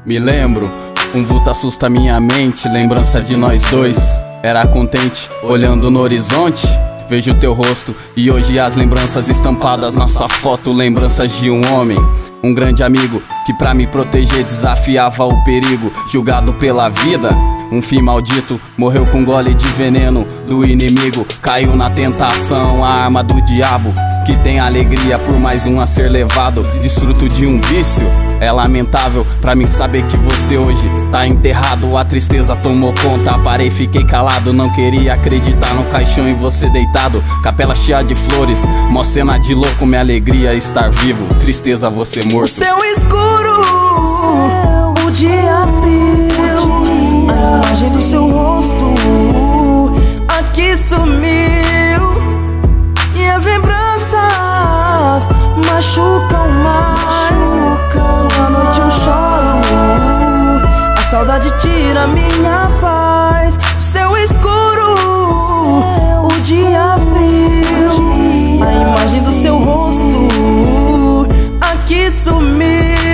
Me lembro, um vulto assusta minha mente, lembrança de nós dois. Era contente, olhando no horizonte, vejo teu rosto e hoje as lembranças estampadas na sua foto. Lembranças de um homem, um grande amigo, que pra me proteger desafiava o perigo. Julgado pela vida, um fim maldito, morreu com gole de veneno do inimigo. Caiu na tentação, a arma do diabo, que tem alegria por mais um a ser levado. Desfruto de um vício, é lamentável pra mim saber que você hoje tá enterrado. A tristeza tomou conta, parei, fiquei calado. Não queria acreditar no caixão e você deitado. Capela cheia de flores, mó cena de louco. Minha alegria é estar vivo, tristeza você morto. O céu escuro, o dia frio, a imagem do seu rosto aqui sumiu. E as lembranças machucam mais. À noite eu choro, a saudade tira minha paz. O céu escuro, o dia frio, a imagem do seu rosto aqui sumiu.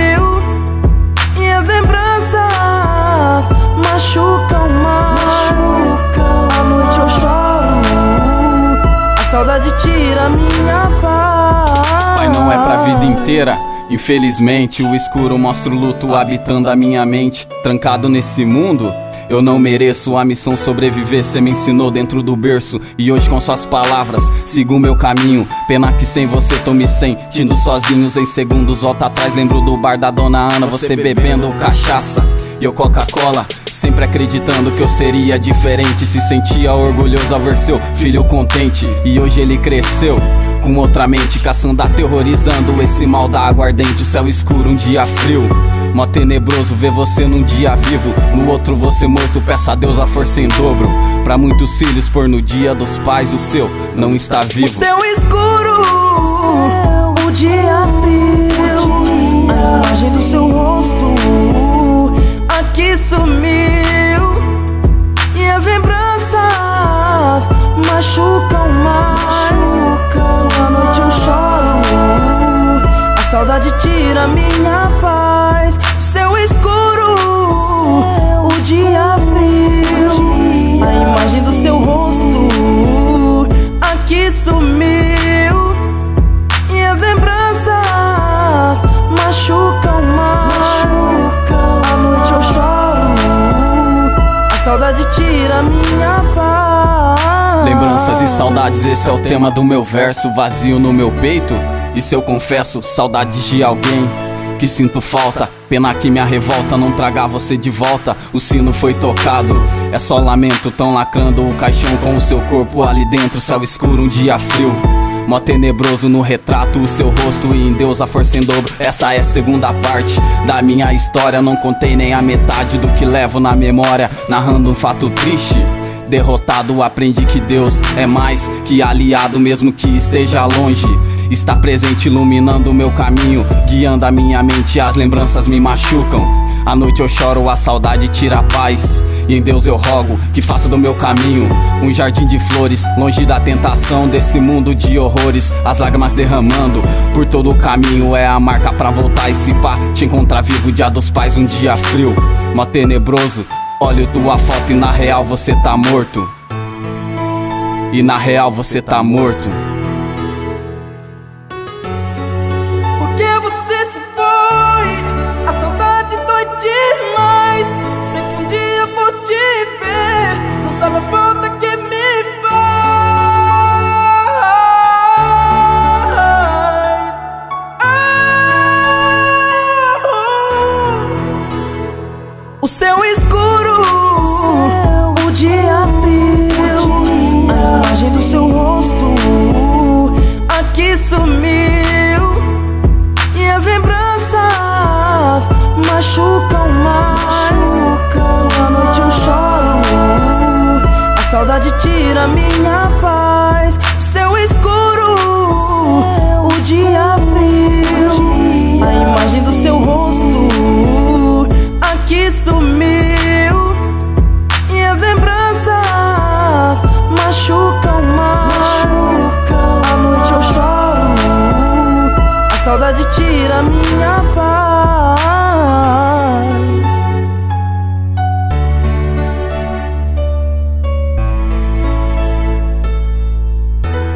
E as lembranças machucam mais. À noite eu choro, a saudade tira minha paz. Mas não é pra vida inteira, infelizmente. O escuro mostra o luto habitando a minha mente. Trancado nesse mundo, eu não mereço a missão sobreviver. Cê me ensinou dentro do berço e hoje com suas palavras sigo o meu caminho. Pena que sem você tô me sentindo sozinhos. Em segundos volta atrás, lembro do bar da Dona Ana. Você bebendo cachaça e eu Coca-Cola, sempre acreditando que eu seria diferente. Se sentia orgulhoso ao ver seu filho contente. E hoje ele cresceu com outra mente, caçando, aterrorizando esse mal da aguardente. O céu escuro, um dia frio, mó tenebroso ver você num dia vivo, no outro você morto. Peço a Deus a força em dobro pra muitos filhos, por no dia dos pais o seu não está vivo. O céu escuro, o dia frio, a imagem do seu rosto aqui sumiu. E as lembranças machucam mais. À noite eu choro, a saudade tira minha paz. O céu escuro, o dia frio, a imagem do seu rosto aqui sumiu. E as lembranças machucam mais. À noite eu choro, a saudade tira minha paz. Lembranças e saudades, esse é o tema do meu verso. Vazio no meu peito, e se eu confesso saudades de alguém que sinto falta. Pena que minha revolta não traga você de volta. O sino foi tocado, é só lamento. Tão lacrando o caixão com o seu corpo ali dentro. Céu escuro, um dia frio, mó tenebroso no retrato o seu rosto. E em Deus a força em dobro. Essa é a segunda parte da minha história. Não contei nem a metade do que levo na memória. Narrando um fato triste, derrotado aprendi que Deus é mais que aliado. Mesmo que esteja longe, está presente iluminando o meu caminho, guiando a minha mente. As lembranças me machucam, à noite eu choro, a saudade tira a paz. E em Deus eu rogo que faça do meu caminho um jardim de flores, longe da tentação desse mundo de horrores. As lágrimas derramando por todo o caminho é a marca pra voltar. E se pá, te encontrar vivo, dia dos pais, um dia frio, mó tenebroso. Olho tua foto e na real você tá morto. E na real você tá morto. Porque você se foi, a saudade dói demais. Sei que um dia eu vou te ver, não sabe a falta que me faz. O céu escuro, o dia frio, a imagem do seu rosto aqui sumiu. E as lembranças machucam mais. À noite eu choro, a saudade tira minha paz. O céu escuro, o dia frio, a imagem do seu rosto aqui sumiu. E as lembranças machucam mais. À noite eu choro, a saudade tira minha